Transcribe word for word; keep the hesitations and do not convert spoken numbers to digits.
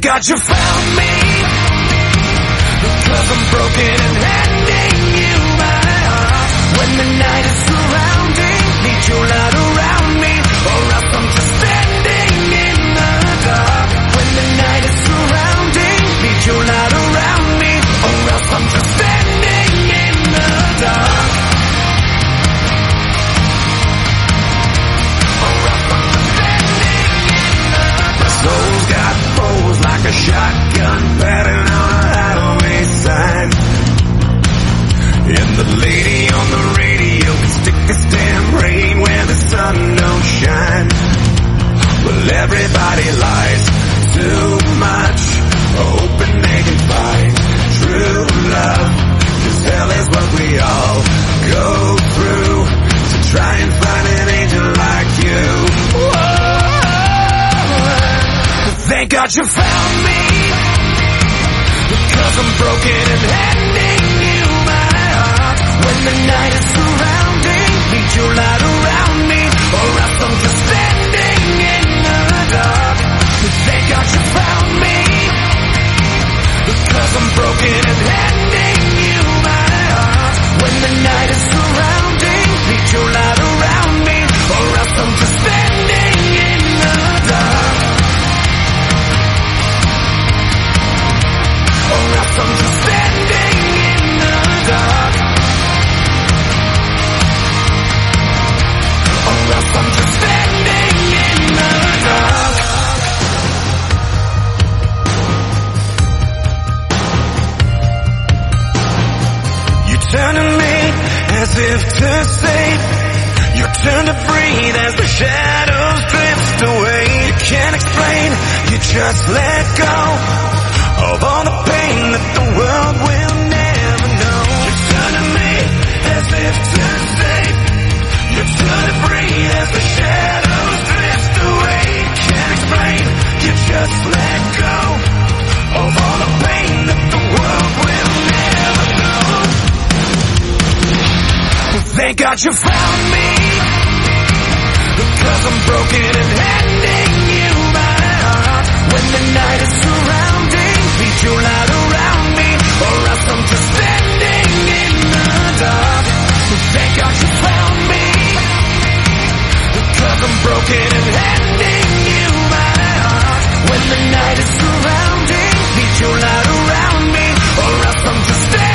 Thank God you found me, because I'm broken and handing you my heart. When the night is surrounding, need your light around me, or else I'm just standing in the dark. When the night is surrounding, need your light around me, or else I'm just standing in the dark. Or else I'm just standing in the dark. My soul's got holes like a shotgun pattern on a highway sign. And the lady on the radio can stick this damn rain where the sun don't shine. Well, everybody lies too much, hoping they can find true love. 'Cause hell is what we all go through to try and find an angel like you. Whoa. Thank God you found me, because I'm broken and handing you my heart. When the night is surrounding, need your light around me, or else I'm just standing in the dark. Thank God you found me, because I'm broken and handing you my heart. When the night is surrounding, need your light around me, or else I'm just standing in the dark. Or else I'm just standing in the dark. Or else I'm just standing in the dark. You turn to me as if to say, your turn to breathe as the shadows drift away. You can't explain, you just let go of all the pain that the world will never know. You turn to me as if to say, you turn to breathe as the shadows drift away. You can't explain, you just let go of all the pain that the world will never know. Thank God you found me, because I'm broken and handing you my heart. When the night is surrounding, need your light around me, or else I'm just standing in the dark. Thank God you found me, because I'm broken and handing you my heart. When the night is surrounding, need your light around me, or else I'm just standing